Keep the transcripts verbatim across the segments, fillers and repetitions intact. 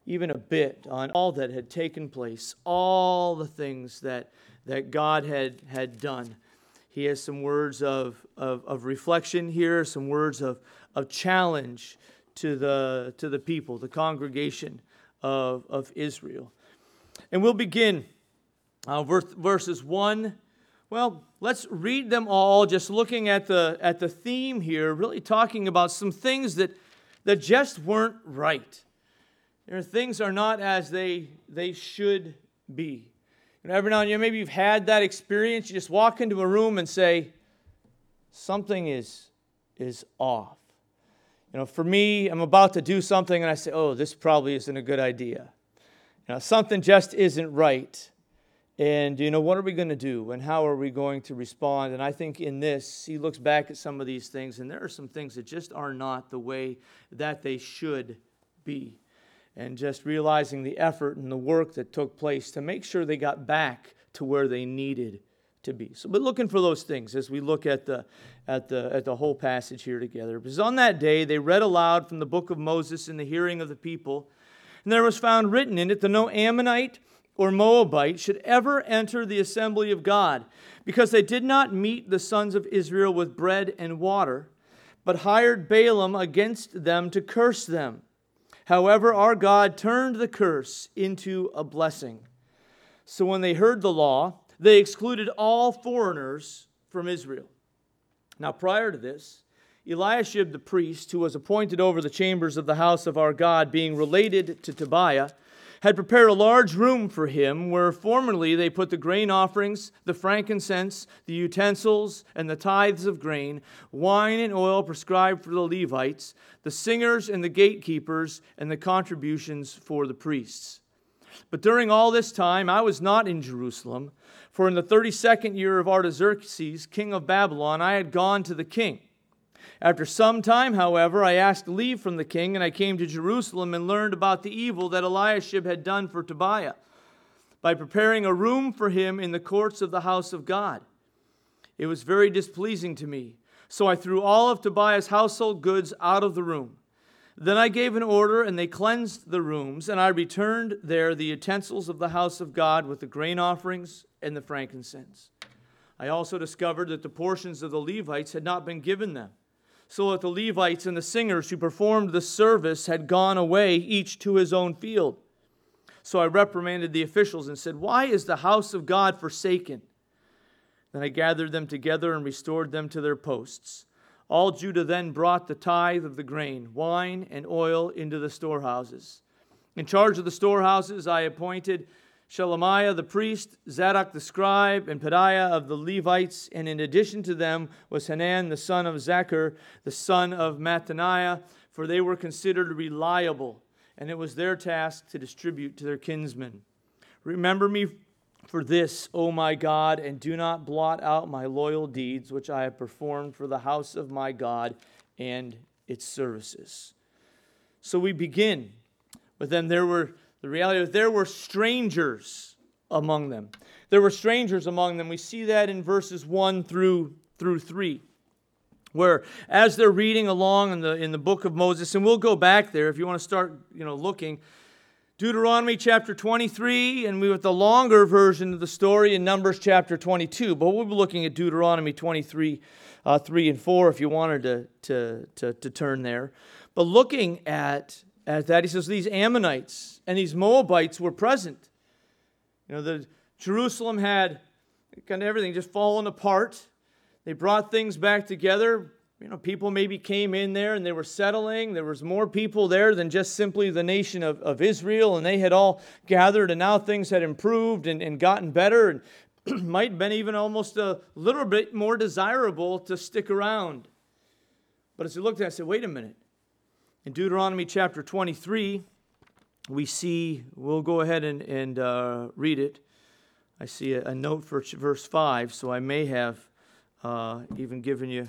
even a bit on all that had taken place, all the things that, that God had, had done. He has some words of, of, of reflection here, some words of, of challenge to the, to the people, the congregation of, of Israel. And we'll begin uh, verse, verses one. Well, let's read them all, just looking at the, at the theme here, really talking about some things that, that just weren't right. You know, things are not as they, they should be. You know, every now and then, maybe you've had that experience. You just walk into a room and say, something is, is off. You know, for me, I'm about to do something and I say, oh, this probably isn't a good idea. You know, something just isn't right. And, you know, what are we going to do and how are we going to respond? And I think in this, he looks back at some of these things and there are some things that just are not the way that they should be. And just realizing the effort and the work that took place to make sure they got back to where they needed to be. So, but looking for those things as we look at the at the at the whole passage here together. Because on that day they read aloud from the book of Moses in the hearing of the people, and there was found written in it that no Ammonite or Moabite should ever enter the assembly of God, because they did not meet the sons of Israel with bread and water, but hired Balaam against them to curse them. However, our God turned the curse into a blessing. So when they heard the law, they excluded all foreigners from Israel. Now, prior to this, Eliashib the priest, who was appointed over the chambers of the house of our God, being related to Tobiah, had prepared a large room for him, where formerly they put the grain offerings, the frankincense, the utensils, and the tithes of grain, wine and oil prescribed for the Levites, the singers and the gatekeepers, and the contributions for the priests. But during all this time I was not in Jerusalem, for in the thirty-second year of Artaxerxes, king of Babylon, I had gone to the king. After some time, however, I asked leave from the king, and I came to Jerusalem and learned about the evil that Eliashib had done for Tobiah, by preparing a room for him in the courts of the house of God. It was very displeasing to me, so I threw all of Tobiah's household goods out of the room. Then I gave an order, and they cleansed the rooms, and I returned there the utensils of the house of God with the grain offerings and the frankincense. I also discovered that the portions of the Levites had not been given them, so that the Levites and the singers who performed the service had gone away, each to his own field. So I reprimanded the officials and said, "Why is the house of God forsaken?" Then I gathered them together and restored them to their posts. All Judah then brought the tithe of the grain, wine, and oil into the storehouses. In charge of the storehouses I appointed Shelemiah the priest, Zadok the scribe, and Pedaiah of the Levites, and in addition to them was Hanan the son of Zachar, the son of Mattaniah, for they were considered reliable, and it was their task to distribute to their kinsmen. Remember me for this, O my God, and do not blot out my loyal deeds, which I have performed for the house of my God and its services. So we begin with them. There were The reality is there were strangers among them. There were strangers among them. We see that in verses one through through three, where as they're reading along in the in the book of Moses, and we'll go back there if you want to start, you know, looking. Deuteronomy chapter twenty-three, and we have the longer version of the story in Numbers chapter twenty-two. But we'll be looking at Deuteronomy twenty-three, uh, three and four, if you wanted to to to, to turn there. But looking at At that, he says, these Ammonites and these Moabites were present. You know, the Jerusalem had kind of everything just fallen apart. They brought things back together. You know, people maybe came in there and they were settling. There was more people there than just simply the nation of, of Israel, and they had all gathered, and now things had improved and, and gotten better, and might have been even almost a little bit more desirable to stick around. But as we looked at it, I said, wait a minute. In Deuteronomy chapter twenty-three, we see, we'll go ahead and, and uh, read it. I see a, a note for verse five, so I may have uh, even given you.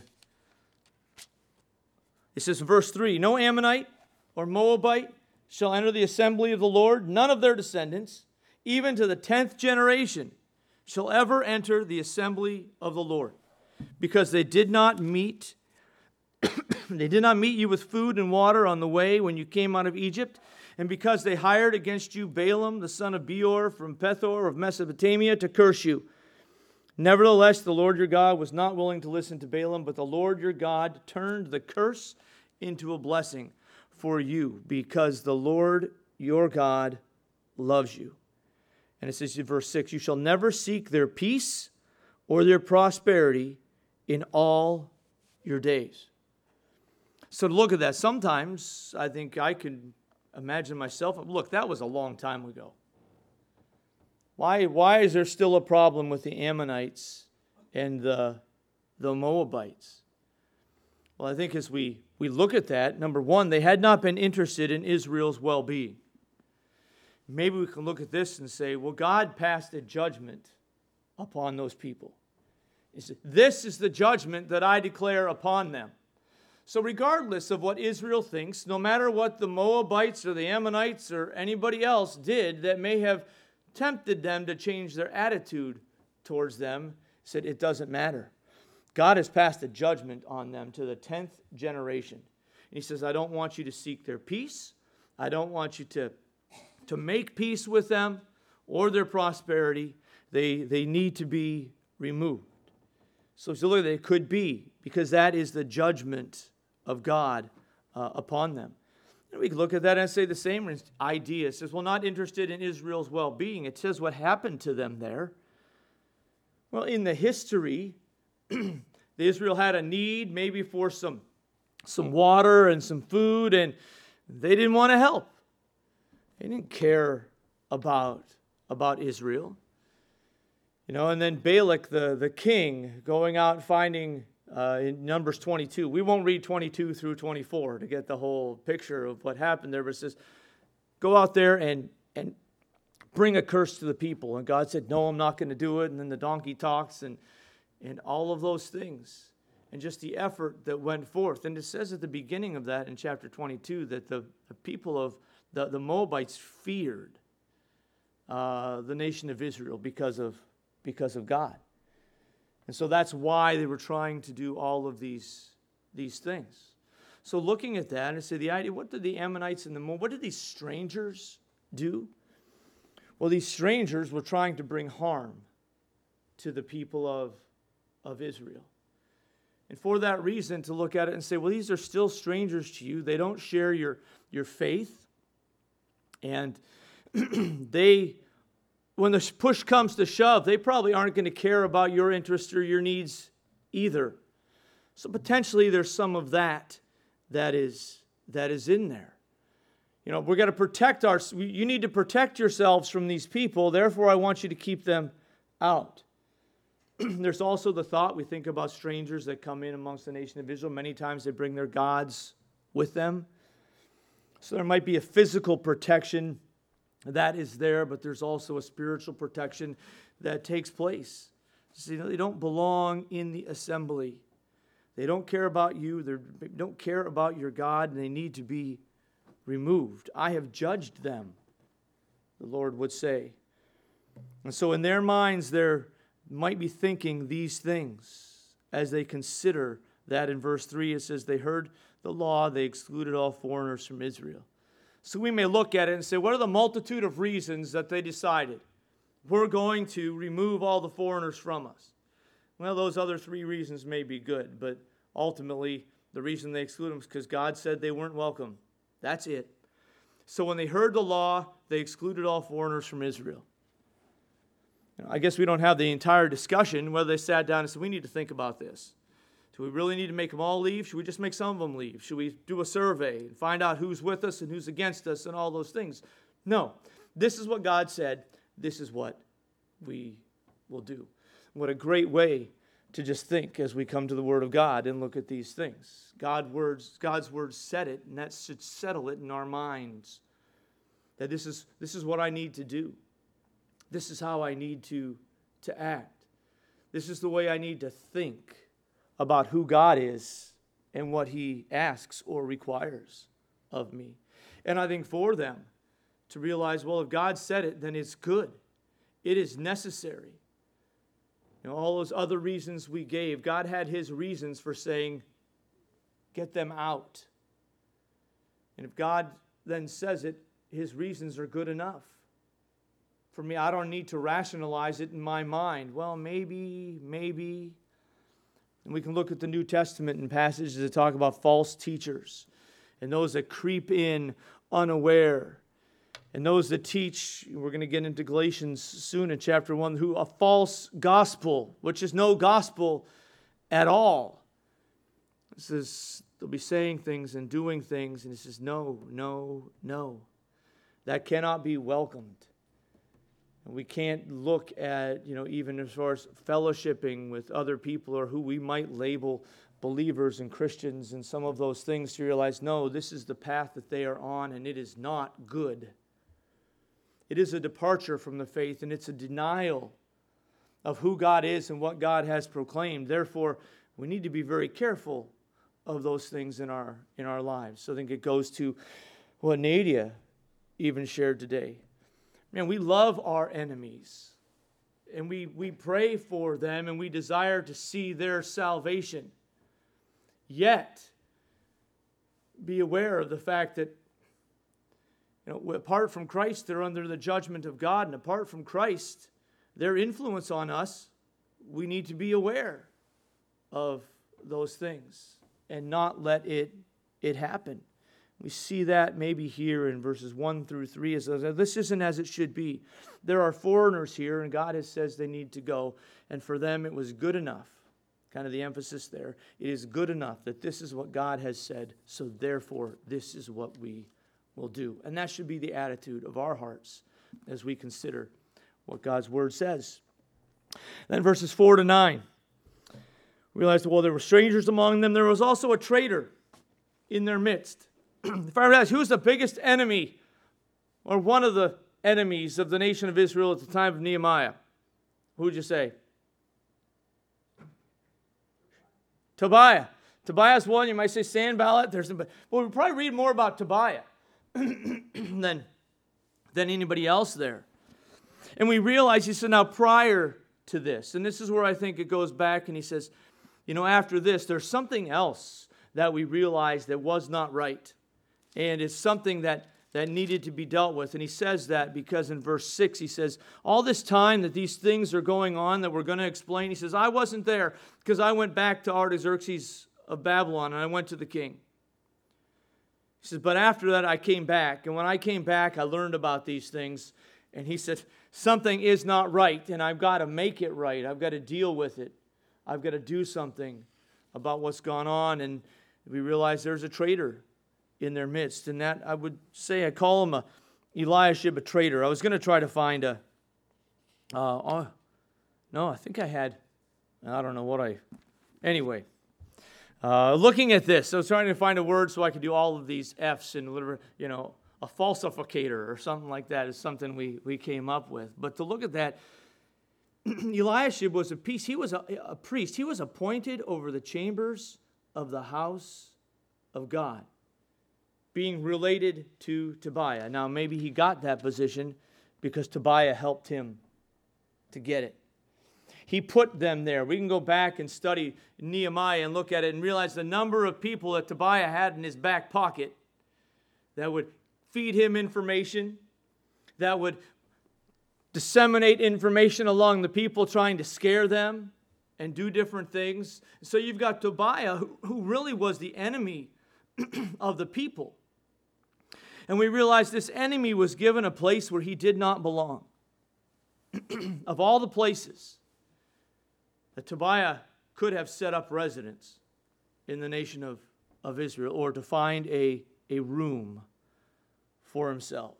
It says in verse three, no Ammonite or Moabite shall enter the assembly of the Lord, none of their descendants, even to the tenth generation, shall ever enter the assembly of the Lord, because they did not meet They did not meet you with food and water on the way when you came out of Egypt, and because they hired against you Balaam, the son of Beor, from Pethor of Mesopotamia, to curse you. Nevertheless, the Lord your God was not willing to listen to Balaam, but the Lord your God turned the curse into a blessing for you, because the Lord your God loves you. And it says in verse six, you shall never seek their peace or their prosperity in all your days. So to look at that, sometimes I think I can imagine myself, look, that was a long time ago. Why, why is there still a problem with the Ammonites and the, the Moabites? Well, I think as we, we look at that, number one, they had not been interested in Israel's well-being. Maybe we can look at this and say, well, God passed a judgment upon those people. This is the judgment that I declare upon them. So regardless of what Israel thinks, no matter what the Moabites or the Ammonites or anybody else did that may have tempted them to change their attitude towards them, said it doesn't matter. God has passed a judgment on them to the tenth generation. And he says, I don't want you to seek their peace. I don't want you to, to make peace with them or their prosperity. They, they need to be removed. So if you look at it, it could be, because that is the judgment of God uh, upon them. And we can look at that and say the same idea. It says, well, not interested in Israel's well-being. It says what happened to them there. Well, in the history, Israel had a need maybe for some, some water and some food, and they didn't want to help. They didn't care about, about Israel. You know, and then Balak, the, the king, going out and finding, uh, in Numbers twenty-two. We won't read twenty-two through twenty-four to get the whole picture of what happened there, but it says, go out there and, and bring a curse to the people. And God said, no, I'm not going to do it. And then the donkey talks and, and all of those things. And just the effort that went forth. And it says at the beginning of that in chapter twenty-two that the, the people of the, the Moabites feared uh, the nation of Israel because of because of God. And so that's why they were trying to do all of these, these things. So looking at that, and say the idea, what did the Ammonites and the Moab, what did these strangers do? Well, these strangers were trying to bring harm to the people of, of Israel. And for that reason, to look at it and say, well, these are still strangers to you. They don't share your, your faith. And they... when the push comes to shove, they probably aren't going to care about your interests or your needs either. So potentially there's some of that that is, that is in there. You know, we're going to protect our, you need to protect yourselves from these people, therefore I want you to keep them out. There's also the thought, we think about strangers that come in amongst the nation of Israel. Many times they bring their gods with them. So there might be a physical protection that is there, but there's also a spiritual protection that takes place. See, they don't belong in the assembly. They don't care about you. They don't care about your God, and they need to be removed. I have judged them, the Lord would say. And so in their minds, they might be thinking these things as they consider that. In verse three, it says, they heard the law, they excluded all foreigners from Israel. So we may look at it and say, what are the multitude of reasons that they decided we're going to remove all the foreigners from us? Well, those other three reasons may be good, but ultimately the reason they exclude them is because God said they weren't welcome. That's it. So when they heard the law, they excluded all foreigners from Israel. I guess we don't have the entire discussion whether they sat down and said, we need to think about this. Do we really need to make them all leave? Should we just make some of them leave? Should we do a survey and find out who's with us and who's against us and all those things? No. This is what God said. This is what we will do. What a great way to just think as we come to the Word of God and look at these things. God words, God's words said it, and that should settle it in our minds. That this is, this is what I need to do. This is how I need to, to act. This is the way I need to think about who God is and what He asks or requires of me. And I think for them to realize, well, if God said it, then it's good. It is necessary. You know, all those other reasons we gave, God had His reasons for saying, get them out. And if God then says it, his reasons are good enough. For me, I don't need to rationalize it in my mind. Well, maybe, maybe. And we can look at the New Testament and passages that talk about false teachers and those that creep in unaware. And those that teach, we're going to get into Galatians soon in chapter one, who a false gospel, which is no gospel at all. It says they'll be saying things and doing things, and it says no, no, no. That cannot be welcomed. And we can't look at, you know, even as far as fellowshipping with other people or who we might label believers and Christians and some of those things to realize, no, this is the path that they are on, and it is not good. It is a departure from the faith, and it's a denial of who God is and what God has proclaimed. Therefore, we need to be very careful of those things in our in our lives. So I think it goes to what Nadia even shared today. Man, we love our enemies, and we, we pray for them, and we desire to see their salvation. Yet, be aware of the fact that, you know, apart from Christ, they're under the judgment of God, and apart from Christ, their influence on us, we need to be aware of those things and not let it, it happen. We see that maybe here in verses one through three. As this isn't as it should be. There are foreigners here, and God has says they need to go. And for them, it was good enough. Kind of the emphasis there. It is good enough that this is what God has said, so therefore, this is what we will do. And that should be the attitude of our hearts as we consider what God's Word says. Then verses four to nine. We realized, well, there were strangers among them. There was also a traitor in their midst. If I were to ask, who's the biggest enemy or one of the enemies of the nation of Israel at the time of Nehemiah? Who would you say? Tobiah. Tobiah's one. You might say Sanballat. There's some, but we'll probably read more about Tobiah than, than anybody else there. And we realize, he said, now prior to this, and this is where I think it goes back, and he says, you know, after this, there's something else that we realized that was not right. And it's something that, that needed to be dealt with. And he says that because in verse six, he says, all this time that these things are going on that we're going to explain, he says, I wasn't there because I went back to Artaxerxes of Babylon and I went to the king. He says, but after that I came back. And when I came back, I learned about these things. And he said, something is not right and I've got to make it right. I've got to deal with it. I've got to do something about what's gone on. And we realize there's a traitor in their midst. And that, I would say, I call him a Eliashib, a traitor. I was going to try to find a, uh, oh, no, I think I had, I don't know what I, anyway. Uh, looking at this, I was trying to find a word so I could do all of these F's and whatever, you know, a falsificator or something like that is something we, we came up with. But to look at that, Eliashib was a priest. He was a, a priest. He was appointed over the chambers of the house of God, being related to Tobiah. Now, maybe he got that position because Tobiah helped him to get it. He put them there. We can go back and study Nehemiah and look at it and realize the number of people that Tobiah had in his back pocket that would feed him information, that would disseminate information along the people, trying to scare them and do different things. So you've got Tobiah, who, who really was the enemy of the people. And we realize this enemy was given a place where he did not belong. Of all the places that Tobiah could have set up residence in the nation of, of Israel, or to find a, a room for himself.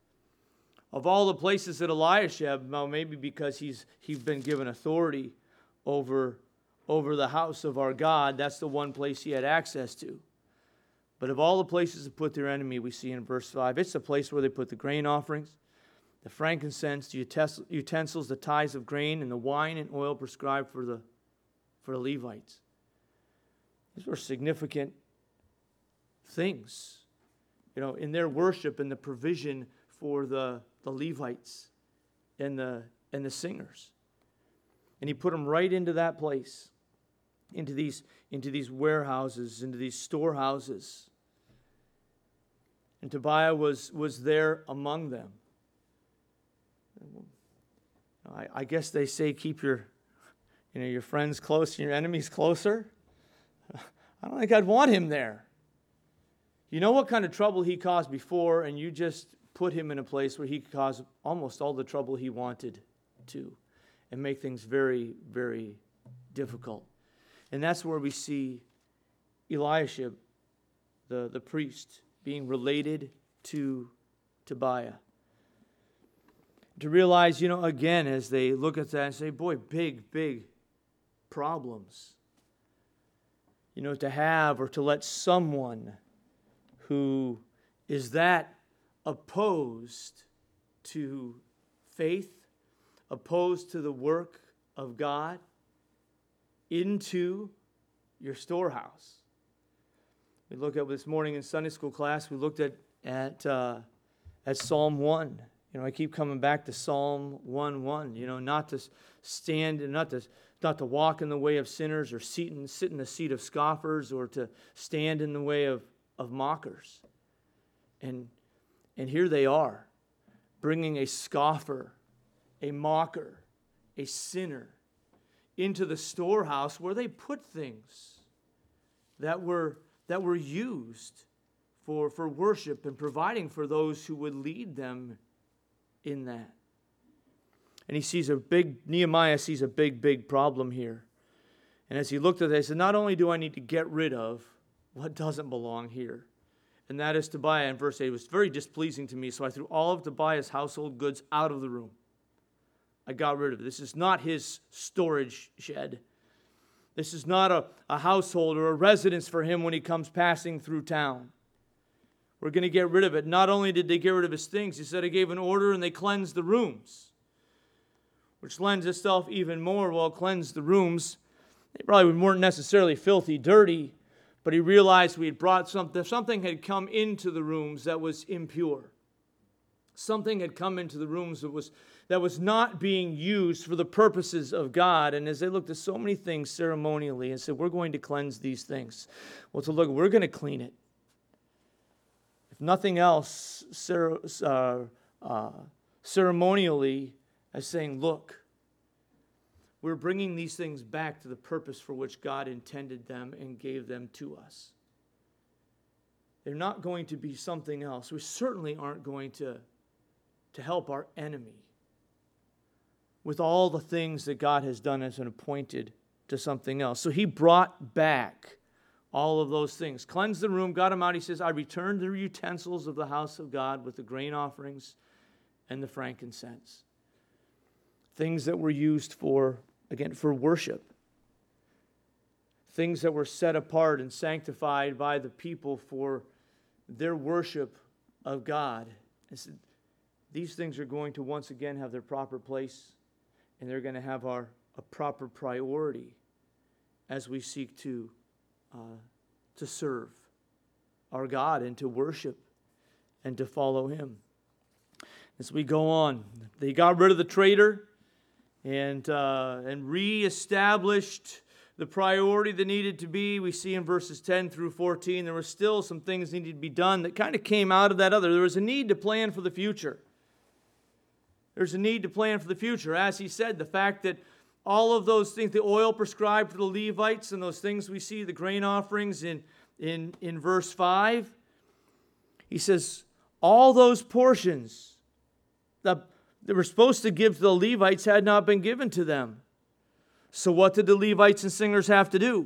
Of all the places that Eliashib, well, maybe because he's he's been given authority over, over the house of our God, that's the one place he had access to. But of all the places to put their enemy, we see in verse five, it's the place where they put the grain offerings, the frankincense, the utensils, the tithes of grain, and the wine and oil prescribed for the, for the Levites. These were significant things, you know, in their worship and the provision for the, the Levites and the, and the singers. And he put them right into that place, into these, into these warehouses, into these storehouses. And Tobiah was, was there among them. I, I guess they say keep your, you know, your friends close and your enemies closer. I don't think I'd want him there. You know what kind of trouble he caused before, and you just put him in a place where he could cause almost all the trouble he wanted to and make things very, very difficult. And that's where we see Eliashib, the, the priest, being related to Tobiah. To realize, you know, again, as they look at that and say, boy, big, big problems. You know, to have or to let someone who is that opposed to faith, opposed to the work of God, into your storehouse. We look at this morning in Sunday school class, we looked at at uh, at Psalm one. You know, I keep coming back to Psalm one one. You know, not to stand and not to not to walk in the way of sinners or sit in, sit in the seat of scoffers or to stand in the way of, of mockers. And and here they are, bringing a scoffer, a mocker, a sinner into the storehouse where they put things that were that were used for, for worship and providing for those who would lead them in that. And he sees a big, Nehemiah sees a big, big problem here. And as he looked at it, he said, not only do I need to get rid of what doesn't belong here, and that is Tobiah. In verse eight, it was very displeasing to me, so I threw all of Tobiah's household goods out of the room. I got rid of it. This is not his storage shed. This is not a, a household or a residence for him when he comes passing through town. We're going to get rid of it. Not only did they get rid of his things, he said, I gave an order and they cleansed the rooms, which lends itself even more. Well, cleanse the rooms. They probably weren't necessarily filthy, dirty, but he realized we had brought something, something had come into the rooms that was impure. Something had come into the rooms that was that was not being used for the purposes of God. And as they looked at so many things ceremonially and said, we're going to cleanse these things. Well, to look, we're going to clean it. If nothing else, uh, uh, ceremonially, as saying, look, we're bringing these things back to the purpose for which God intended them and gave them to us. They're not going to be something else. We certainly aren't going to, to help our enemy with all the things that God has done as an appointed to something else. So he brought back all of those things. Cleansed the room, got them out. He says, I returned the utensils of the house of God with the grain offerings and the frankincense. Things that were used for, again, for worship. Things that were set apart and sanctified by the people for their worship of God. I said, these things are going to once again have their proper place, and they're going to have our a proper priority as we seek to uh, to serve our God and to worship and to follow Him. As we go on, they got rid of the traitor and uh, and reestablished the priority that needed to be. We see in verses ten through fourteen, there were still some things needed to be done that kind of came out of that other. There was a need to plan for the future. There's a need to plan for the future. As he said, the fact that all of those things, the oil prescribed for the Levites and those things we see, the grain offerings in, in, in verse five, he says, all those portions that they were supposed to give to the Levites had not been given to them. So what did the Levites and singers have to do?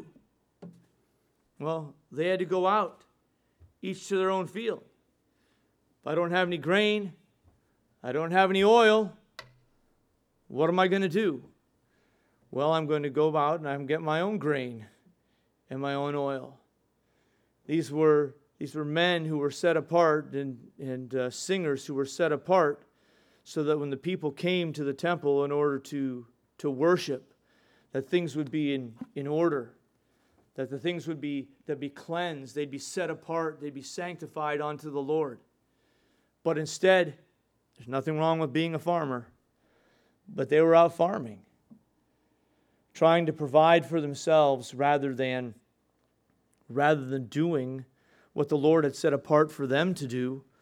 Well, they had to go out, each to their own field. If I don't have any grain, I don't have any oil, what am I going to do? Well, I'm going to go out and I'm going to get my own grain and my own oil. These were these were men who were set apart and, and uh, singers who were set apart so that when the people came to the temple in order to, to worship, that things would be in, in order, that the things would be, that be cleansed, they'd be set apart, they'd be sanctified unto the Lord. But instead, there's nothing wrong with being a farmer, but they were out farming, trying to provide for themselves rather than, rather than doing what the Lord had set apart for them to do,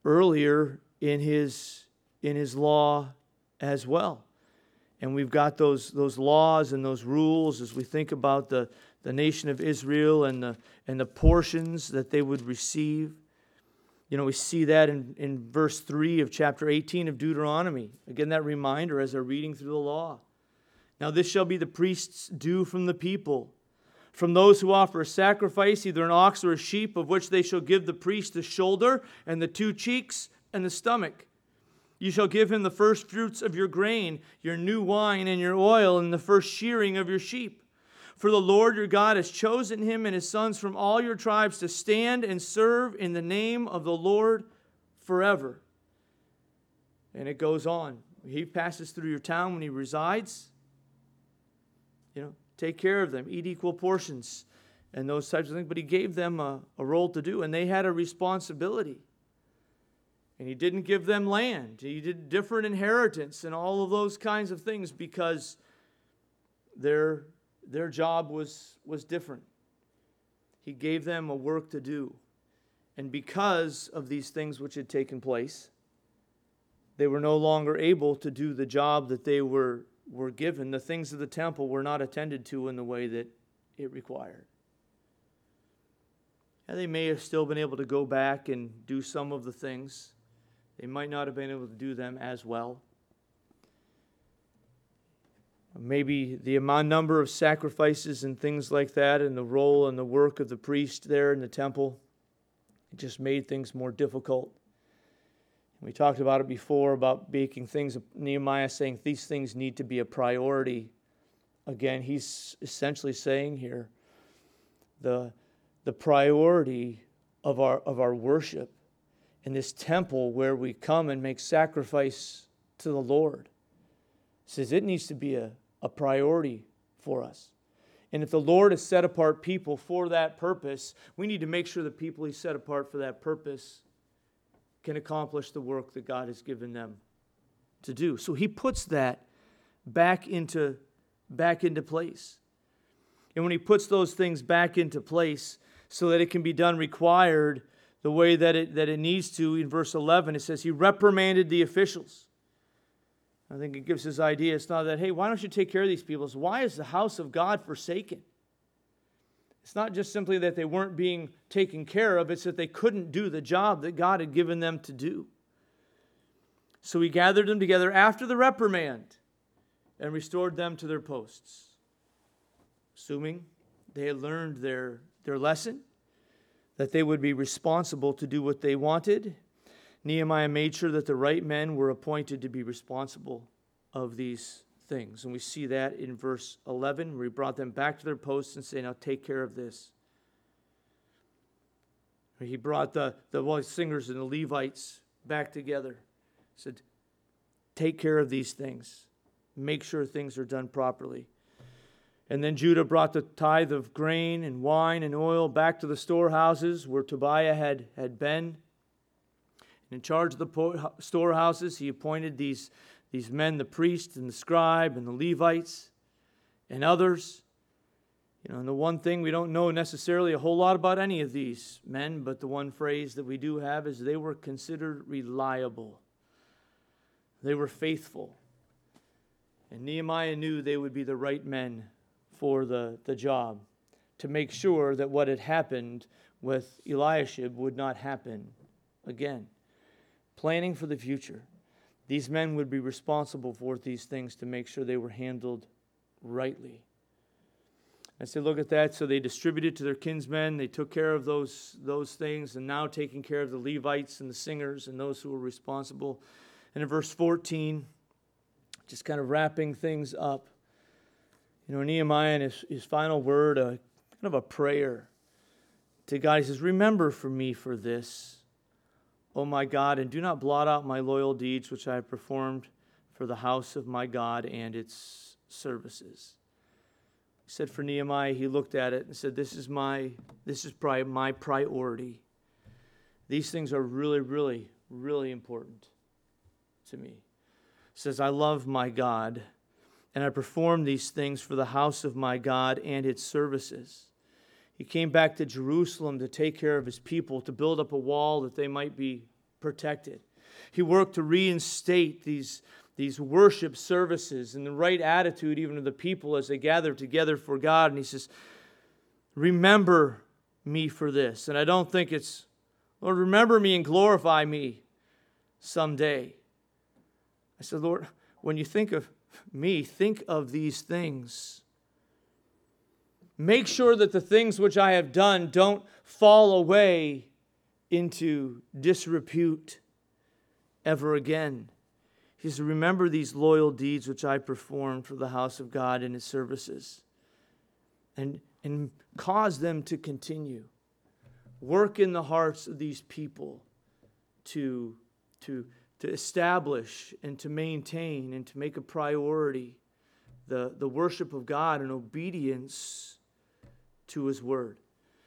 earlier in his in his law as well. And we've got those those laws and those rules as we think about the, the nation of Israel and the and the portions that they would receive. You know, we see that in, in verse three of chapter eighteen of Deuteronomy. Again, that reminder as they're reading through the law. Now this shall be the priest's due from the people. From those who offer a sacrifice, either an ox or a sheep, of which they shall give the priest the shoulder and the two cheeks and the stomach. You shall give him the first fruits of your grain, your new wine and your oil, and the first shearing of your sheep. For the Lord your God has chosen him and his sons from all your tribes to stand and serve in the name of the Lord forever. And it goes on. He passes through your town when he resides. You know, take care of them, eat equal portions, and those types of things. But he gave them a, a role to do, and they had a responsibility. And he didn't give them land. He did different inheritance and all of those kinds of things because their, their job was, was different. He gave them a work to do. And because of these things which had taken place, they were no longer able to do the job that they were were given. The things of the temple were not attended to in the way that it required. And they may have still been able to go back and do some of the things. They might not have been able to do them as well. Maybe the amount number of sacrifices and things like that and the role and the work of the priest there in the temple, it just made things more difficult. We talked about it before, about making things, Nehemiah saying these things need to be a priority. Again, he's essentially saying here the, the priority of our, of our worship in this temple where we come and make sacrifice to the Lord. He says it needs to be a, a priority for us. And if the Lord has set apart people for that purpose, we need to make sure the people He set apart for that purpose can accomplish the work that God has given them to do. So He puts that back into, back into place. And when He puts those things back into place so that it can be done required the way that it, that it needs to, in verse eleven, it says He reprimanded the officials. I think it gives His idea. It's not that, hey, why don't you take care of these people? It's why is the house of God forsaken? It's not just simply that they weren't being taken care of, it's that they couldn't do the job that God had given them to do. So He gathered them together after the reprimand and restored them to their posts, assuming they had learned their, their lesson, that they would be responsible to do what they wanted. Nehemiah made sure that the right men were appointed to be responsible of these things. And we see that in verse eleven, where he brought them back to their posts and said, now take care of this. He brought the, the well, singers and the Levites back together. He said, take care of these things. Make sure things are done properly. And then Judah brought the tithe of grain and wine and oil back to the storehouses where Tobiah had, had been. And in charge of the storehouses, he appointed these These men, the priest and the scribe and the Levites and others. You know, and the one thing we don't know necessarily a whole lot about any of these men, but the one phrase that we do have is they were considered reliable. They were faithful. And Nehemiah knew they would be the right men for the, the job to make sure that what had happened with Eliashib would not happen again. Planning for the future. These men would be responsible for these things to make sure they were handled rightly. As they look at that, so they distributed to their kinsmen, they took care of those, those things, and now taking care of the Levites and the singers and those who were responsible. And in verse fourteen, just kind of wrapping things up, you know, Nehemiah in his, his final word, a kind of a prayer to God. He says, remember for me for this, O my God, and do not blot out my loyal deeds which I have performed for the house of my God and its services. He said for Nehemiah, he looked at it and said, this is my, this is probably my priority. These things are really, really, really important to me. He says, I love my God, and I perform these things for the house of my God and its services. He came back to Jerusalem to take care of his people, to build up a wall that they might be protected. He worked to reinstate these, these worship services and the right attitude even of the people as they gathered together for God. And he says, remember me for this. And I don't think it's, Lord, remember me and glorify me someday. I said, Lord, when you think of me, think of these things. Make sure that the things which I have done don't fall away into disrepute ever again. He says, remember these loyal deeds which I performed for the house of God in His services. And, and cause them to continue. Work in the hearts of these people to, to, to establish and to maintain and to make a priority the, the worship of God and obedience to His Word.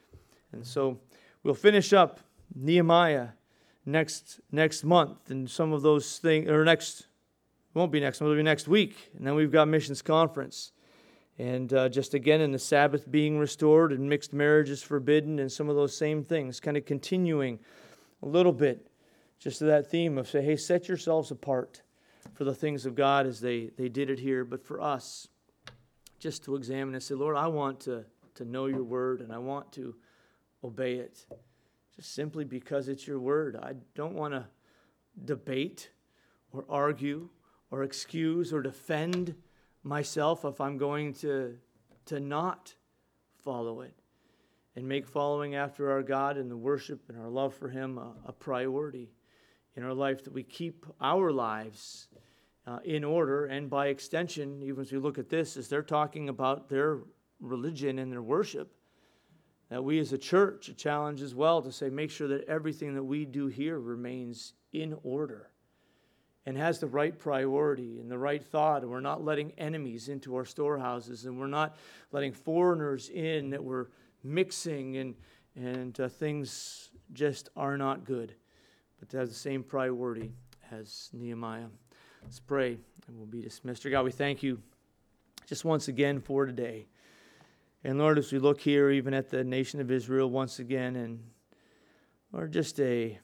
And so we'll finish up Nehemiah next next month, and some of those things, or next, it won't be next month, it'll be next week, and then we've got missions conference. And uh, just again in the Sabbath being restored and mixed marriages forbidden and some of those same things, kind of continuing a little bit just to that theme of say, hey, set yourselves apart for the things of God as they, they did it here. But for us, just to examine and say, Lord, I want to, to know your word and I want to obey it. Just simply because it's your word. I don't want to debate or argue or excuse or defend myself if I'm going to, to not follow it and make following after our God and the worship and our love for Him a, a priority in our life, that we keep our lives uh, in order, and by extension, even as we look at this, as they're talking about their religion and their worship, that we as a church, a challenge as well to say, make sure that everything that we do here remains in order and has the right priority and the right thought, and we're not letting enemies into our storehouses, and we're not letting foreigners in, that we're mixing, and, and uh, things just are not good. But to have the same priority as Nehemiah. Let's pray, and we'll be dismissed. Dear God, we thank you just once again for today. And Lord, as we look here even at the nation of Israel once again, and Lord, just a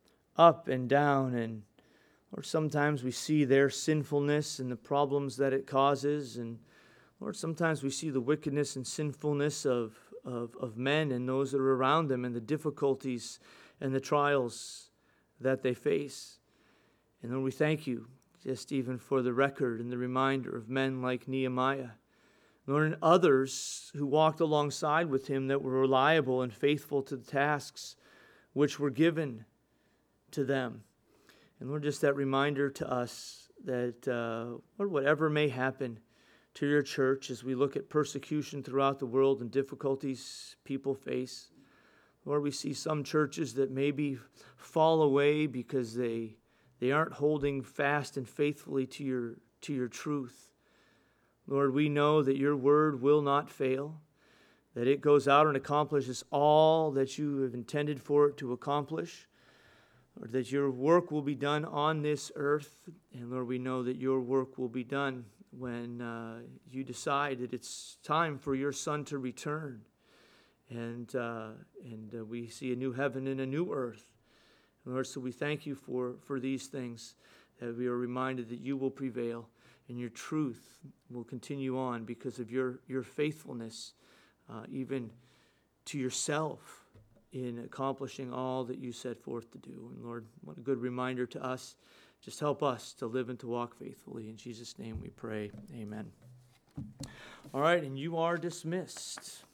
up and down, and Lord, sometimes we see their sinfulness and the problems that it causes. And Lord, sometimes we see the wickedness and sinfulness of, of, of men and those that are around them, and the difficulties and the trials that they face. And Lord, we thank you just even for the record and the reminder of men like Nehemiah. Lord, and others who walked alongside with him that were reliable and faithful to the tasks which were given to them. And Lord, just that reminder to us that, uh, Lord, whatever may happen to your church as we look at persecution throughout the world and difficulties people face, Lord, we see some churches that maybe fall away because they they aren't holding fast and faithfully to your to your truth. Lord, we know that your word will not fail, that it goes out and accomplishes all that you have intended for it to accomplish. Lord, that your work will be done on this earth. And Lord, we know that your work will be done when uh, you decide that it's time for your Son to return. And uh, and uh, we see a new heaven and a new earth. And Lord, so we thank you for, for these things, that we are reminded that you will prevail and your truth will continue on because of your, your faithfulness, uh, even to yourself, in accomplishing all that you set forth to do. And Lord, what a good reminder to us. Just help us to live and to walk faithfully. In Jesus' name we pray. Amen. All right, and you are dismissed.